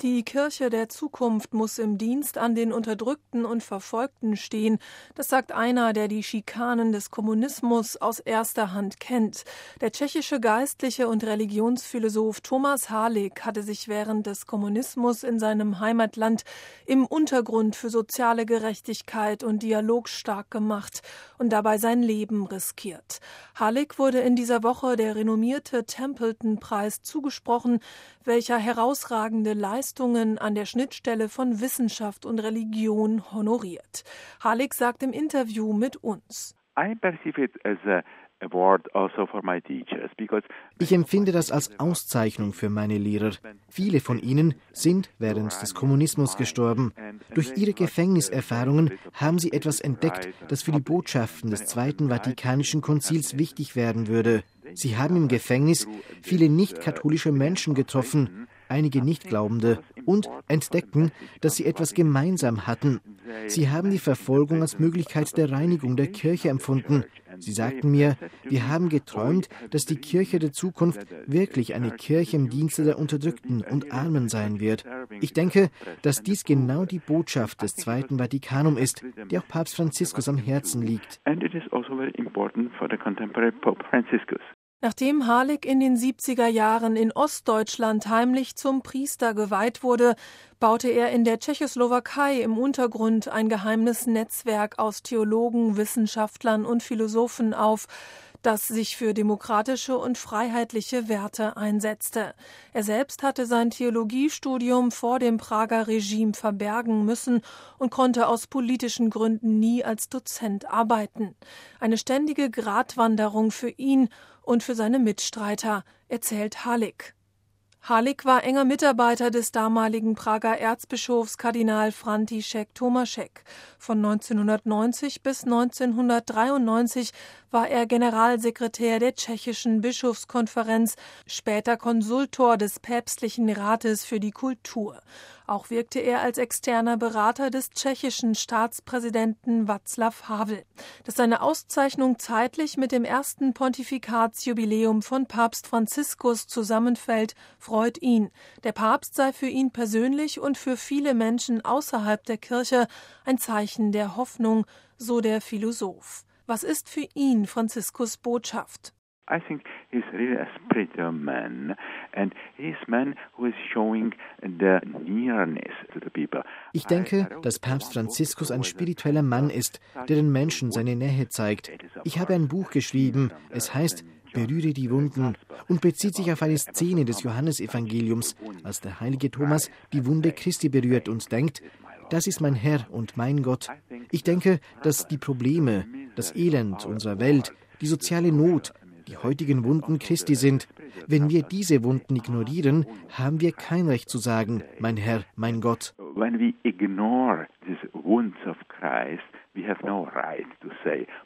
Die Kirche der Zukunft muss im Dienst an den Unterdrückten und Verfolgten stehen. Das sagt einer, der die Schikanen des Kommunismus aus erster Hand kennt. Der tschechische Geistliche und Religionsphilosoph Thomas Halík hatte sich während des Kommunismus in seinem Heimatland im Untergrund für soziale Gerechtigkeit und Dialog stark gemacht und dabei sein Leben riskiert. Halík wurde in dieser Woche der renommierte Templeton-Preis zugesprochen, welcher herausragende Leistungen an der Schnittstelle von Wissenschaft und Religion honoriert. Halík sagt im Interview mit uns: Ich empfinde das als Auszeichnung für meine Lehrer. Viele von ihnen sind während des Kommunismus gestorben. Durch ihre Gefängniserfahrungen haben sie etwas entdeckt, das für die Botschaften des Zweiten Vatikanischen Konzils wichtig werden würde. Sie haben im Gefängnis viele nicht-katholische Menschen getroffen, einige Nichtglaubende, und entdeckten, dass sie etwas gemeinsam hatten. Sie haben die Verfolgung als Möglichkeit der Reinigung der Kirche empfunden. Sie sagten mir, wir haben geträumt, dass die Kirche der Zukunft wirklich eine Kirche im Dienste der Unterdrückten und Armen sein wird. Ich denke, dass dies genau die Botschaft des Zweiten Vatikanum ist, die auch Papst Franziskus am Herzen liegt. Nachdem Halík in den 70er Jahren in Ostdeutschland heimlich zum Priester geweiht wurde, baute er in der Tschechoslowakei im Untergrund ein geheimes Netzwerk aus Theologen, Wissenschaftlern und Philosophen auf, das sich für demokratische und freiheitliche Werte einsetzte. Er selbst hatte sein Theologiestudium vor dem Prager Regime verbergen müssen und konnte aus politischen Gründen nie als Dozent arbeiten. Eine ständige Gratwanderung für ihn und für seine Mitstreiter, erzählt Halík. Halík war enger Mitarbeiter des damaligen Prager Erzbischofs Kardinal František Tomášek. Von 1990 bis 1993 war er Generalsekretär der tschechischen Bischofskonferenz, später Konsultor des Päpstlichen Rates für die Kultur. Auch wirkte er als externer Berater des tschechischen Staatspräsidenten Václav Havel. Dass seine Auszeichnung zeitlich mit dem ersten Pontifikatsjubiläum von Papst Franziskus zusammenfällt, freut ihn. Der Papst sei für ihn persönlich und für viele Menschen außerhalb der Kirche ein Zeichen der Hoffnung, so der Philosoph. Was ist für ihn Franziskus Botschaft? I think he's really a spiritual man, and he's a man who is showing the nearness to the people. Ich denke, dass Papst Franziskus ein spiritueller Mann ist, der den Menschen seine Nähe zeigt. Ich habe ein Buch geschrieben, es heißt Berühre die Wunden und bezieht sich auf eine Szene des Johannesevangeliums, als der heilige Thomas die Wunde Christi berührt und denkt: Das ist mein Herr und mein Gott. Ich denke, dass die Probleme, das Elend unserer Welt, die soziale Not, die heutigen Wunden Christi sind. Wenn wir diese Wunden ignorieren, haben wir kein Recht zu sagen, mein Herr, mein Gott. When we ignore these wounds of Christ, we have no right to say,